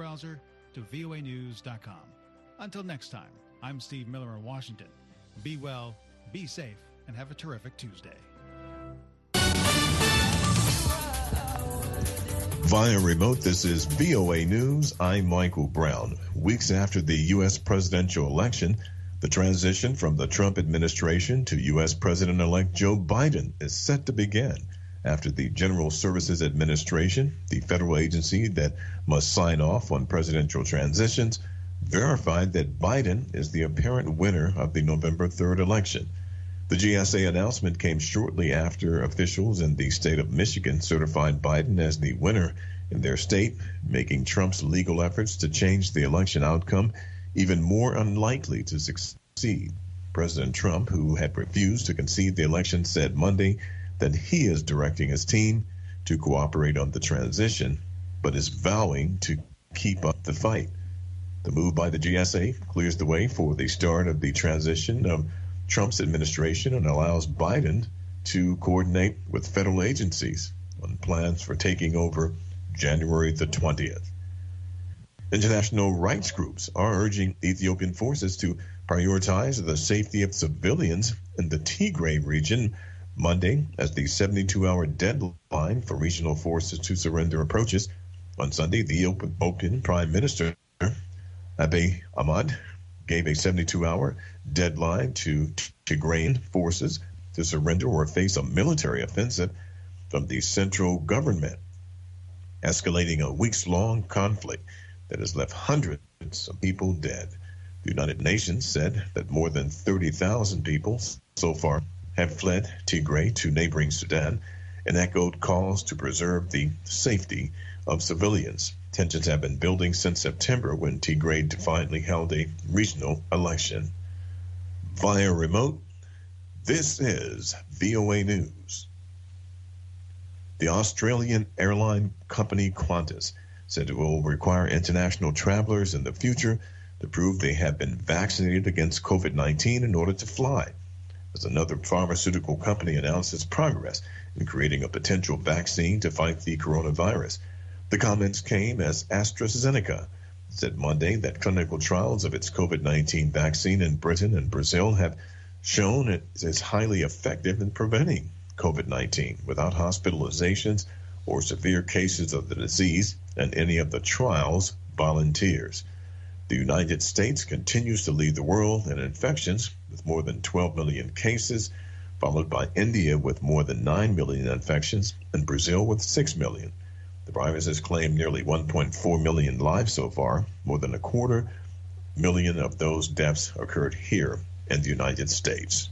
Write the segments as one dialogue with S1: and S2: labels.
S1: browser to voanews.com. Until next time, I'm Steve Miller in Washington. Be well, be safe, and have a terrific Tuesday.
S2: Via remote, this is VOA News. I'm Michael Brown. Weeks after the U.S. presidential election, the transition from the Trump administration to U.S. President-elect Joe Biden is set to begin after the General Services Administration, the federal agency that must sign off on presidential transitions, verified that Biden is the apparent winner of the November 3rd election. The GSA announcement came shortly after officials in the state of Michigan certified Biden as the winner in their state, making Trump's legal efforts to change the election outcome even more unlikely to succeed. President Trump, who had refused to concede the election, said Monday that he is directing his team to cooperate on the transition, but is vowing to keep up the fight. The move by the GSA clears the way for the start of the transition of Trump's administration and allows Biden to coordinate with federal agencies on plans for taking over January the 20th. International rights groups are urging Ethiopian forces to prioritize the safety of civilians in the Tigray region Monday as the 72-hour deadline for regional forces to surrender approaches. On Sunday, the Ethiopian Prime Minister Abiy Ahmed gave a 72-hour deadline to Tigrayan forces to surrender or face a military offensive from the central government, escalating a weeks-long conflict that has left hundreds of people dead. The United Nations said that more than 30,000 people so far have fled Tigray to neighboring Sudan and echoed calls to preserve the safety of civilians. Tensions have been building since September when Tigray finally held a regional election. Via remote, this is VOA News. The Australian airline company Qantas said it will require international travelers in the future to prove they have been vaccinated against COVID-19 in order to fly, as another pharmaceutical company announced its progress in creating a potential vaccine to fight the coronavirus. The comments came as AstraZeneca said Monday that clinical trials of its COVID-19 vaccine in Britain and Brazil have shown it is highly effective in preventing COVID-19 without hospitalizations or severe cases of the disease, and any of the trials volunteers. The United States continues to lead the world in infections with more than 12 million cases, followed by India with more than 9 million infections and Brazil with 6 million. The virus has claimed nearly 1.4 million lives so far. More than 250,000 of those deaths occurred here in the United States.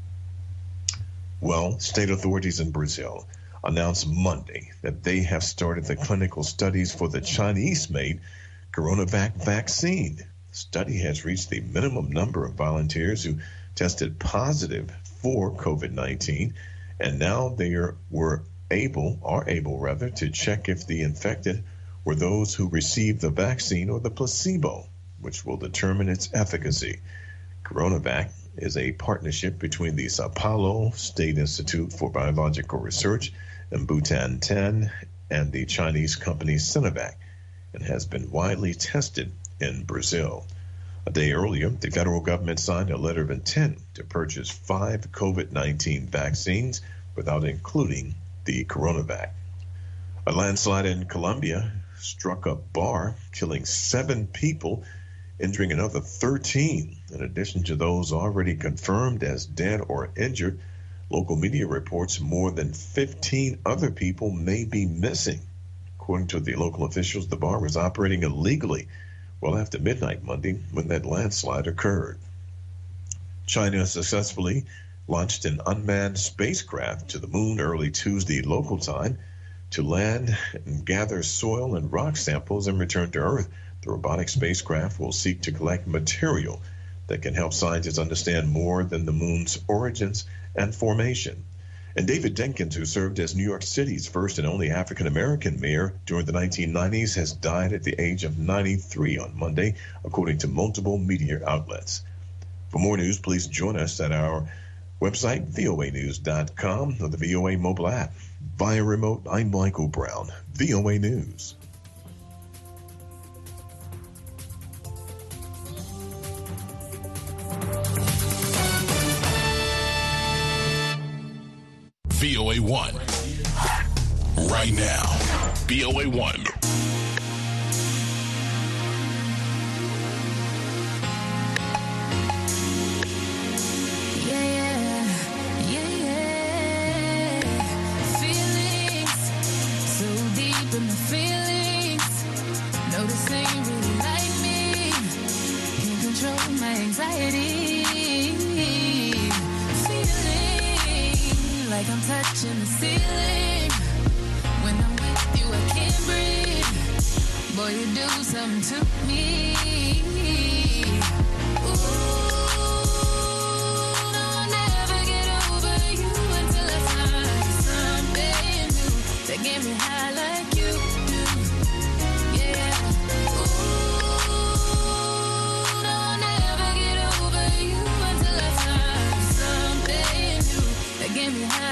S2: Well, state authorities in Brazil announced Monday that they have started the clinical studies for the Chinese-made CoronaVac vaccine. The study has reached the minimum number of volunteers who tested positive for COVID-19, and now they are able to check if the infected were those who received the vaccine or the placebo, which will determine its efficacy. CoronaVac is a partnership between the Sao Paulo State Institute for Biological Research and Butantan and the Chinese company Sinovac, and has been widely tested in Brazil. A day earlier, the federal government signed a letter of intent to purchase 5 COVID-19 vaccines without including the CoronaVac. A landslide in Colombia struck a bar, killing 7 people, injuring another 13. In addition to those already confirmed as dead or injured, local media reports more than 15 other people may be missing. According to the local officials, the bar was operating illegally well after midnight Monday when that landslide occurred. China successfully launched an unmanned spacecraft to the moon early Tuesday local time to land and gather soil and rock samples and return to Earth. The robotic spacecraft will seek to collect material that can help scientists understand more than the moon's origins and formation. And David Dinkins, who served as New York City's first and only African-American mayor during the 1990s, has died at the age of 93 on Monday, according to multiple media outlets. For more news, please join us at our website, voanews.com, or the VOA mobile app. Via remote, I'm Michael Brown, VOA News.
S3: BOA1. Right now. BOA1.
S4: Like I'm touching the ceiling. When I'm with you, I can't breathe. Boy, you do something to me. Ooh, no, I'll never get over you until I find something new that get me high like you do. Yeah. Ooh, no, I'll never get over you until I find something new that get me high.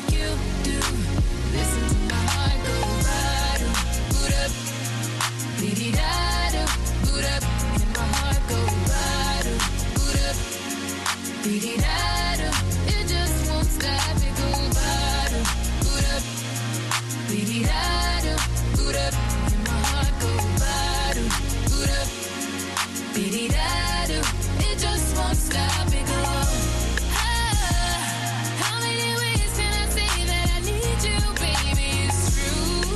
S4: It just won't stop, it go bottom, boot up, boot up, and my heart go bottom, boot up, it just won't stop, it go. How many ways can I say that I need you, baby? It's true.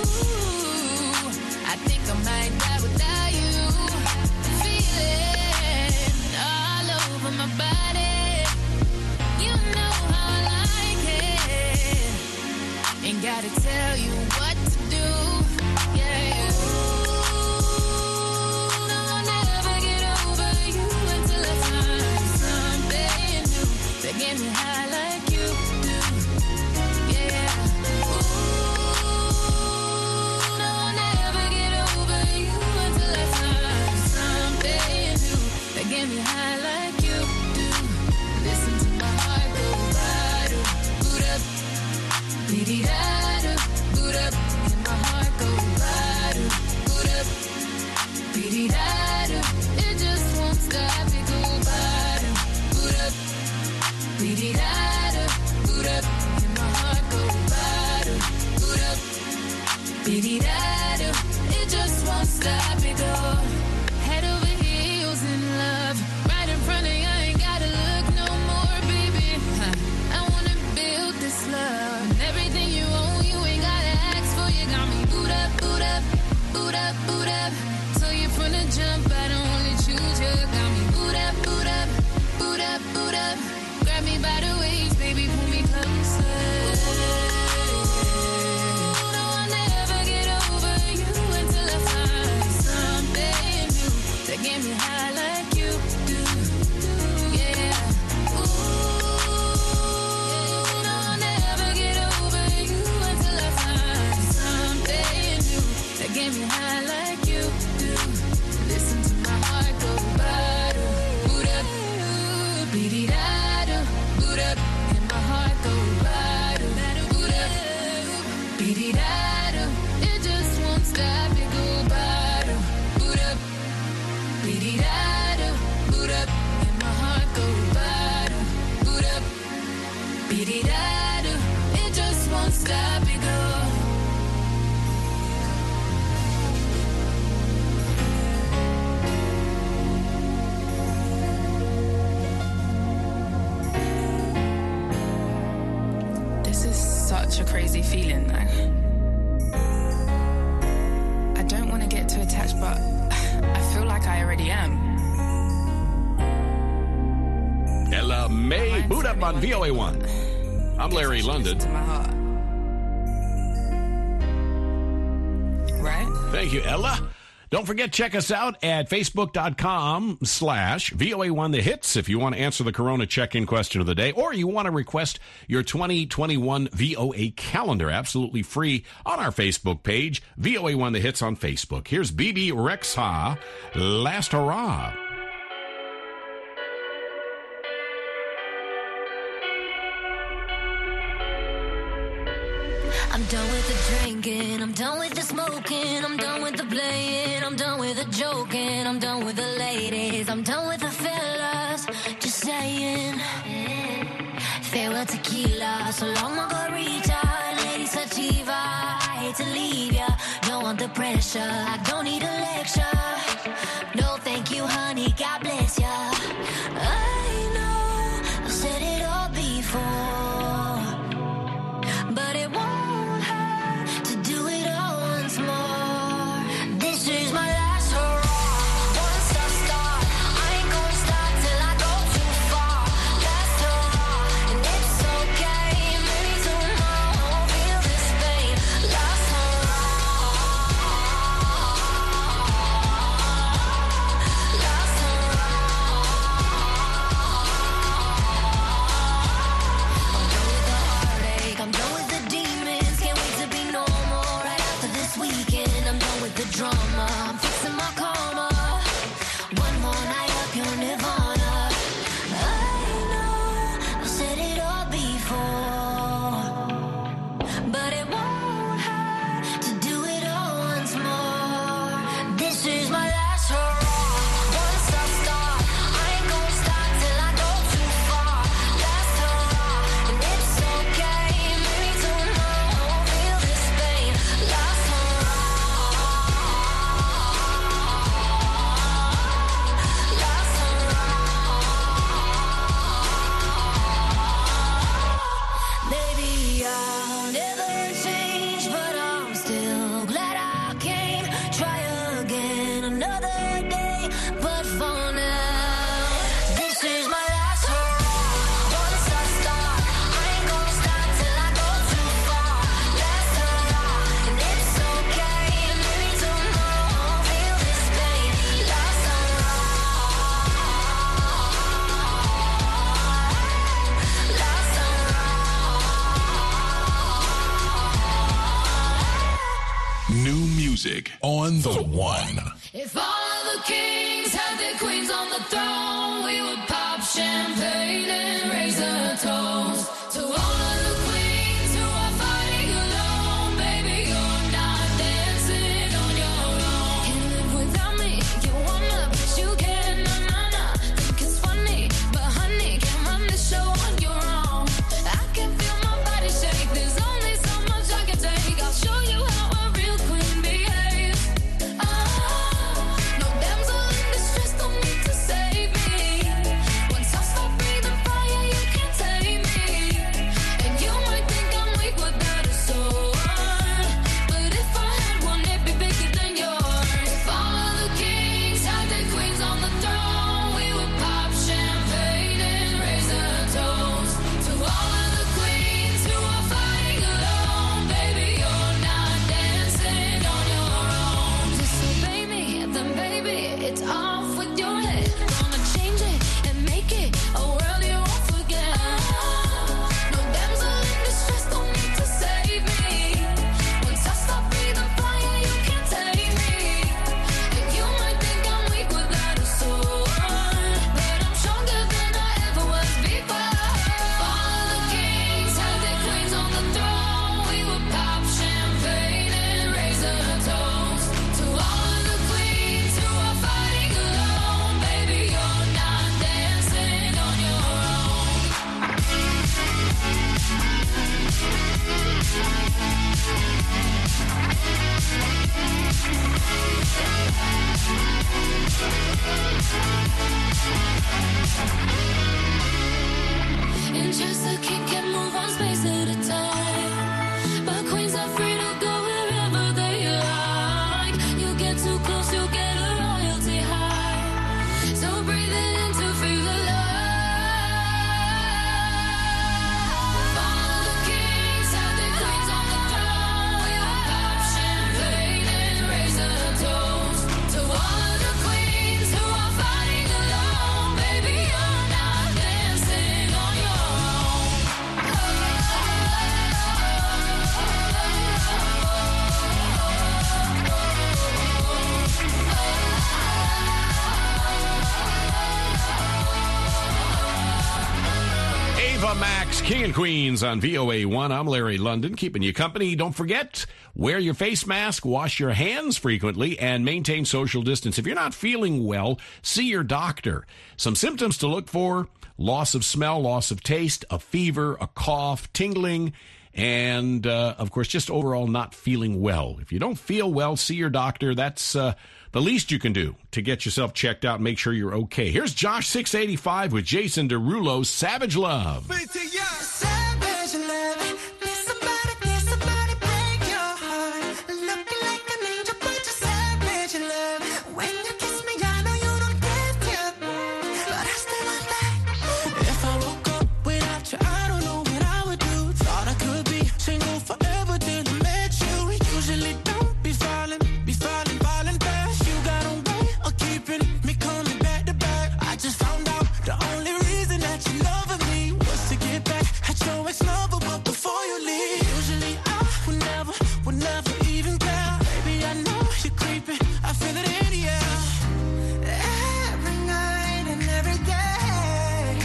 S4: I think I might die without you. Feeling all over my body. Ain't gotta tell you what to do, yeah. Ooh, no, I'll never get over you until I find something new that get me high like you do, yeah. Ooh, no, I'll never get over you until I find something new that get me high like you do. Listen to my heart go bottom, boot up, boot up, and my heart go bottom, boot up, it just won't stop, it go bottom, boot up, and my heart go bottom, boot up, it just won't stop, it go. Head over heels in love, right in front of you, I ain't gotta look no more, baby. I wanna build this love, and everything you own, you ain't gotta ask for. You got me boot up, boot up, boot up, boot up. So you from the jump, I don't only choose you. Got me boot up, boot up, boot up, boot up. Grab me by the waist, baby, pull me closer. No, I'll never get over you until I find something new that get me high like you do, yeah. Get me high like you do. Listen to my heart go bottom, boot up, boot up, and my heart go bottom, boot up, it just won't stop, it go bottom, boot up, boot up, and my heart go bottom, boot up, it just won't stop, it go. Such a crazy feeling though. I don't want to get too attached, but I feel like I already am.
S5: Ella May, boot up on VOA1. I'm Larry London.
S4: To my heart. Right?
S5: Thank you, Ella. Don't forget, check us out at facebook.com/VOA1 The Hits if you want to answer the Corona check-in question of the day, or you want to request your 2021 VOA calendar absolutely free on our Facebook page, VOA1 The Hits on Facebook. Here's Bebe Rexha, Last Hurrah.
S6: I'm done with the drinking, I'm done with the smoking, I'm done with the playing, I'm done with the joking, I'm done with the ladies, I'm done with the fellas, just saying. Farewell tequila, so long margarita, lady sativa. I hate to leave ya, don't want the pressure. I don't need a lecture. No, thank you, honey. God bless ya. I know I've said it all before, but it won't hurt to do it all once more. This is my last hurrah. Once I start, I ain't gonna stop till I go too far. Last hurrah, and it's okay. Maybe tomorrow I won't feel this pain. Last hurrah. Last hurrah. I'm done with the heartache. I'm done with the demons. Can't wait to be normal right after this weekend. I'm done with the drama. I'm fixing my karma. One more night up your nirvana. I know I've said it all before, but it won't hurt to do it all once more. This is my last hurrah. Once I start, I ain't gonna stop till I go too far. Last hurrah, and it's okay. Maybe tomorrow I won't feel this pain. Last hurrah. Last hurrah. Maybe I'll never change, but I'm still glad I came. Try again another day, but for now, this is my last hurrah. Once I start, I ain't gonna stop till I go too far. Last hurrah, and it's okay. Maybe tomorrow I won't feel this pain. Last hurrah. Last hurrah.
S3: New music on the one.
S4: If all of the kings had their queens on the throne, we would pop champagne and raise a toast to all of the queens who are fighting alone. Baby, you're not dancing on your own. Can't live without me. You wanna, but you can't. Nah. Think it's funny, but honey, can't run the show on your own. I can feel my body shake. There's only so much I can take. I'll show you how a real queen behaves. No damsel in distress, don't need to save me.
S5: Max, King and Queens on VOA1. I'm Larry London, keeping you company. Don't forget, wear your face mask, wash your hands frequently, and maintain social distance. If you're not feeling well, see your doctor. Some symptoms to look for: loss of smell, loss of taste, a fever, a cough, tingling, and, of course, just overall not feeling well. If you don't feel well, see your doctor. That's the least you can do to get yourself checked out and make sure you're okay. Here's Josh 685 with Jason Derulo, Savage Love.
S7: Savage love. Did somebody break your heart? Looking like an angel, but you're savage love. When you kiss me, I know you don't give to, but I still want that. If I woke up without you, I don't know what I would do. Thought I could be single forever till I met you. Usually don't be falling fast. You got a way of keeping me coming back to back. I just found out the only reason that you loving me was to get back at your ex-lover, but before you leave, usually I would never even care. Baby, I know you're creeping, I feel it in the air. Every night and every day,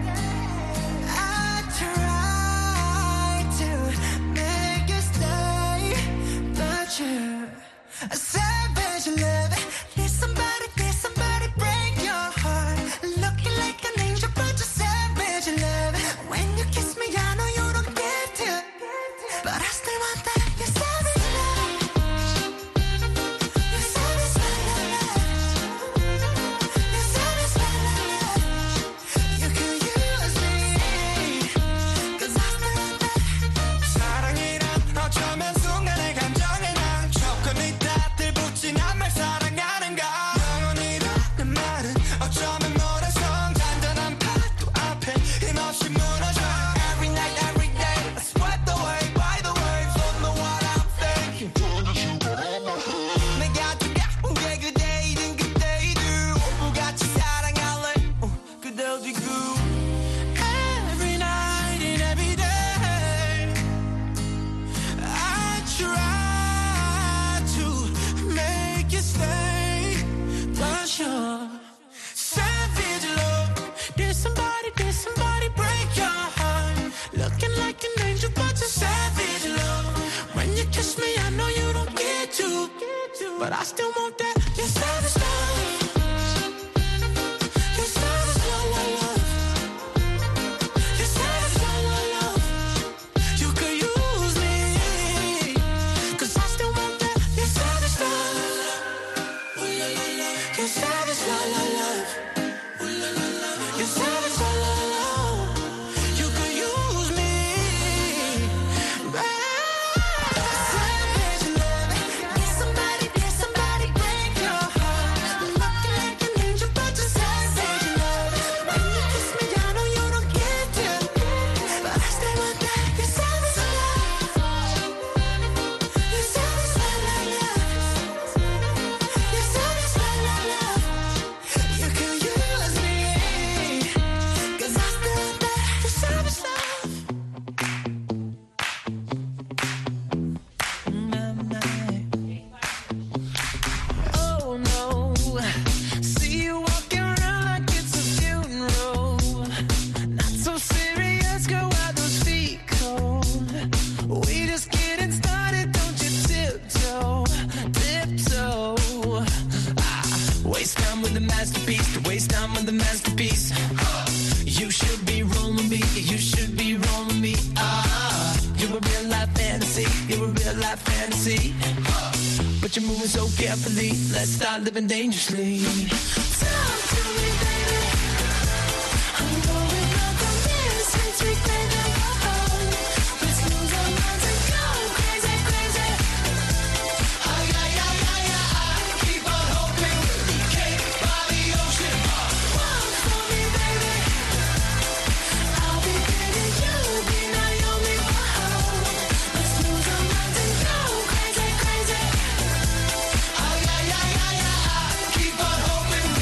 S7: I try to make you stay, but you're a savage love. Did somebody break your heart? Looking like an angel, but you're savage love. When you kiss me, I know you don't get to, but I still want that. You're savage love. You're savage love. You're savage love. You can use me, 'cause I still want that. 사랑이란 어쩌면 순간의 감정에 난 조금이 다 들붙인 한 말 사랑하는가. 영원이라는 말은 어쩌면 모래성 잔잔한 파도 앞에 힘없이 무너져. Every night, every day, I sweat away by the waves. Don't know what I'm thinking. 내가 두려운 게 그대이든 그대이든 오브같이 사랑할래. 그대 어디고. Every night and every day, I try to make you stay, but you're savage love. Did somebody break your heart? Looking like an angel, but you're savage love. When you kiss me, I know you don't get to, but I still want that. You're savage love. You're savage love. You're savage love. You could use me, 'cause I still want that. You're savage love. You're savage love. You're savage love. You could use me, savage love. Did somebody break your heart? Looking like an angel, but you're savage love. When you kiss me, I know you don't get to, but I still want that. You're savage love. You're savage love. You're savage love. You can use me, 'cause I still want that. You're savage love. Oh no, see you walking around like it's a funeral. Not so serious, girl, why those feet cold? We just getting started, don't you tiptoe. Waste time with the masterpiece, to waste time with the masterpiece. You should be rolling me, you should be rolling me. You're a real life fantasy, you're a real life fantasy. But you're moving so carefully, let's start living dangerously. Talk to me, baby. I'm going up the mirror since we played the road. Let's lose our minds and go crazy, crazy. Keep on hoping we can't by the ocean. Walk for me, baby. I'll be baby, you'll be Naomi. Let's lose our minds and go crazy, crazy. Keep on hoping.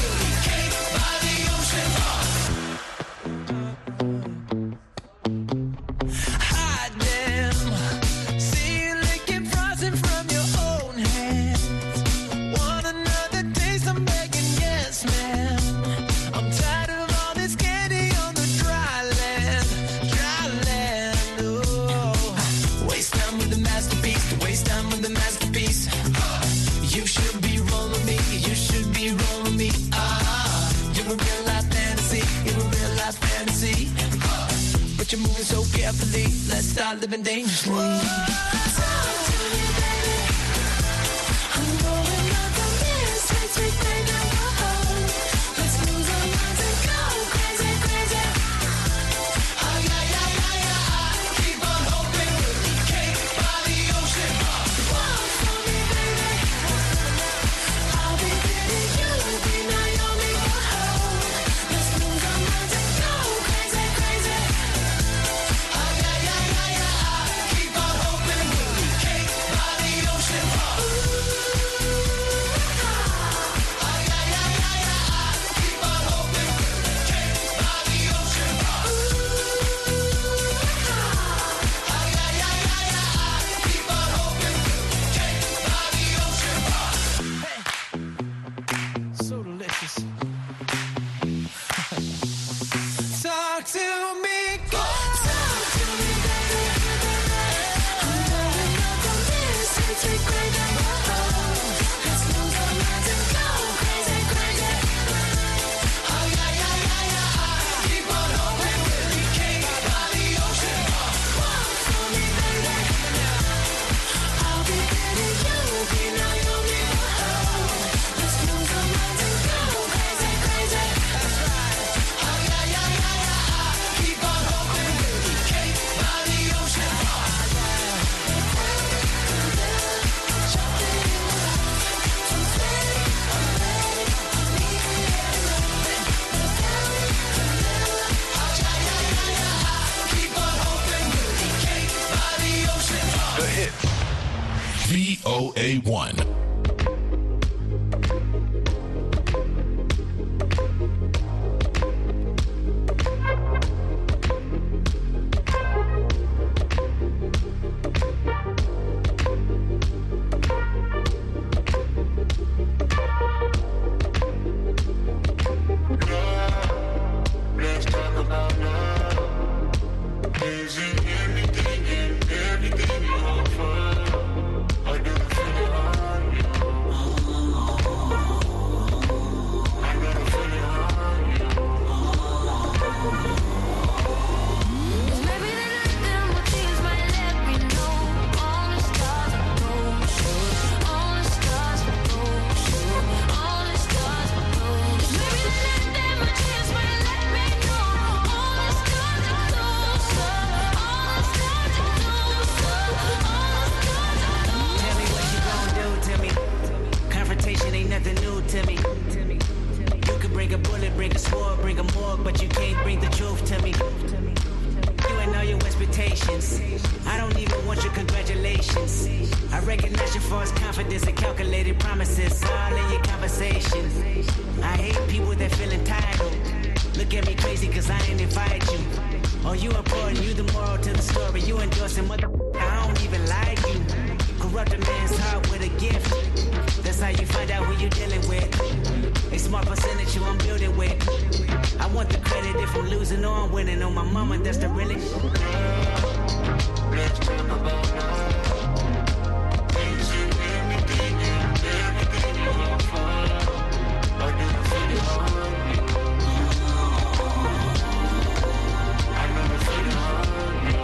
S7: carefully. Let's start living dangerously. Talk to me, baby. I'm going up on this. Let's take it home. Let's lose our minds and go crazy, crazy. Oh yeah, yeah, yeah, yeah. Keep on hoping we'll be cake by the ocean. Walk for me, baby. I'll be Betty, you'll be Naomi. Let's lose our minds and go crazy, crazy. Oh yeah, yeah, yeah, yeah. Keep on hoping we'll be cake by the ocean. Oh yeah, yeah, yeah, yeah. Keep on hoping we'll be cake by the ocean. Oh yeah, yeah, yeah, yeah. Keep on hoping we'll be cake by the ocean. So delicious. Talk to me, God. Talk to me, baby. I'm going up on this. Let's take crazy. Let's lose our minds and go crazy, crazy. Oh yeah, yeah, yeah, yeah. Keep on hoping we'll be cake by the ocean. Walk for me, baby. I'll be Betty, you'll be Naomi. Let's lose our minds and go crazy, crazy. That's right. Oh yeah, yeah, yeah, yeah. Keep on hoping we'll be cake by the ocean. Keep on hoping we'll be cake by the ocean.
S3: The hits. VOA1.
S8: Let's talk about love. Is it anything and everything you offer? I do feel it on you. I gotta feel it on you.
S6: Maybe the night them will tears might let me know. All the stars are gold, all the stars are gold, all the stars are gold. Maybe the night them will tears might let me know. All the stars are gold, all the stars are gold, all the stars are gold.
S9: Tell me what you gon' do to me. Confrontation ain't nothing new to me. You could bring a bullet, bring a sword, bring a morgue, but you can't bring the truth to me. You ain't all your expectations. I don't even want your congratulations. I recognize your false confidence and calculated promises all in your conversation. I hate people that feel entitled. Look at me crazy cause I ain't invite you. Oh, you important, you the moral to the story. You endorsing mother, I don't even like you. Corrupt a man's heart with a gift. That's how you find out who you're dealing with. A smart percentage you I'm building with. I want the credit if I'm losing or I'm winning. On my mama, that's the realest.
S8: Let's talk about love. Is it anything and everything you offer? I do feel it on you. I gotta feel it on you.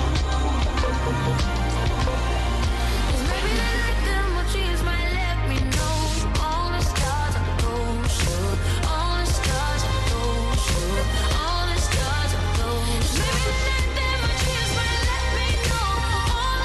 S6: Maybe the night them will tears might let me know. All the stars are gold, all the stars are gold, all the stars are gold. Maybe the night them will tears might let me know. All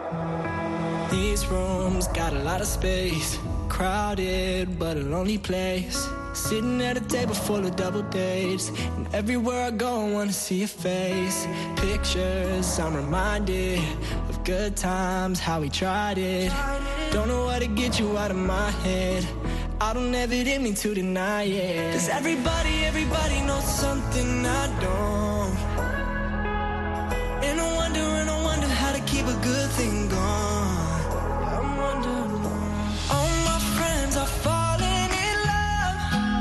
S10: These rooms got a lot of space, crowded but a lonely place. Sitting at a table full of double dates, and everywhere I go I wanna see your face. Pictures, I'm reminded of good times, how we tried it. Don't know how to get you out of my head. I don't ever did mean to deny it. 'Cause everybody knows something I don't. And I wonder how to keep a good thing going. I'm wondering. All my friends are falling in love.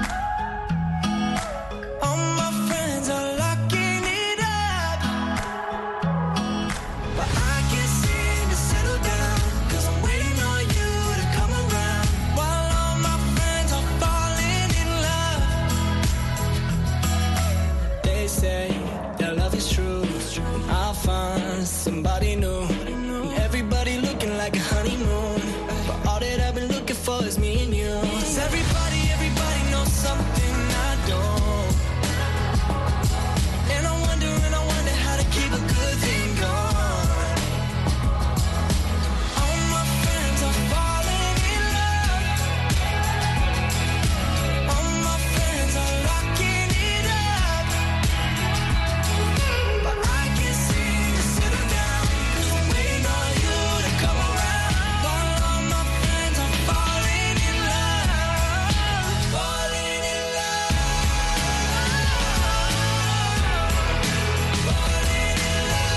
S10: All my friends are locking it up. But I can't seem to settle down, 'cause I'm waiting on you to come around. While all my friends are falling in love. They say their love is true, and I'll find somebody new. And everybody looking like a honeymoon, but all that I've been looking for is me and you. 'Cause everybody knows something I don't. And I wonder how to keep a good thing going. All my friends are falling in love. All my friends are locking it up. But I can't seem to settle down, 'cause I'm waiting on you to come around. While all my friends are falling in love. Falling in love. Falling in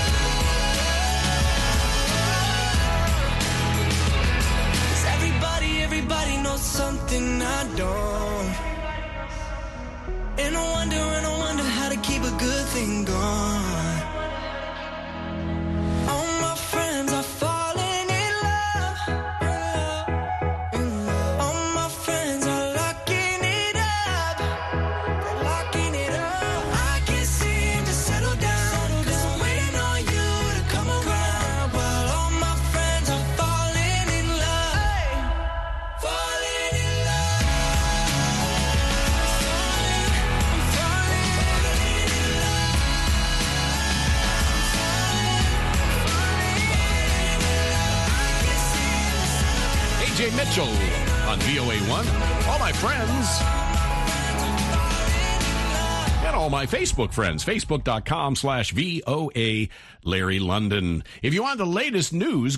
S10: love. 'Cause everybody knows something I don't. And I wonder how to keep a good thing going. All my friends are falling in love. All my friends are locking it up. They're locking it up. I can't seem to settle down, 'cause I'm waiting on you to come around. While all my friends are falling in love. Falling in love. I'm falling in love.
S5: AJ Mitchell on VOA1. All my friends. And all my Facebook friends. Facebook.com/VOA Larry London. If you want the latest news,